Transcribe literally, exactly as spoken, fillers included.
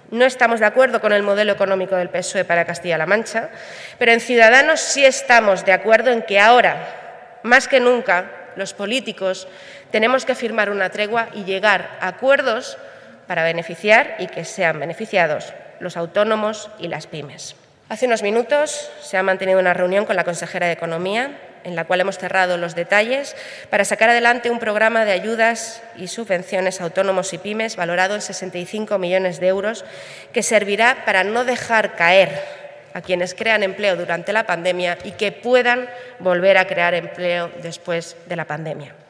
No estamos de acuerdo con el modelo económico del P S O E para Castilla-La Mancha, pero en Ciudadanos sí estamos de acuerdo en que ahora, más que nunca, los políticos tenemos que firmar una tregua y llegar a acuerdos para beneficiar y que sean beneficiados los autónomos y las pymes. Hace unos minutos se ha mantenido una reunión con la consejera de Economía, en la cual hemos cerrado los detalles para sacar adelante un programa de ayudas y subvenciones a autónomos y pymes valorado en sesenta y cinco millones de euros, que servirá para no dejar caer a quienes crean empleo durante la pandemia y que puedan volver a crear empleo después de la pandemia.